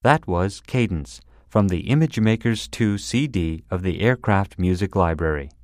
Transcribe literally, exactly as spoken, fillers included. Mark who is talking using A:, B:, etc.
A: That was Cadence from the Imagemakers two C D of the Aircraft Music Library.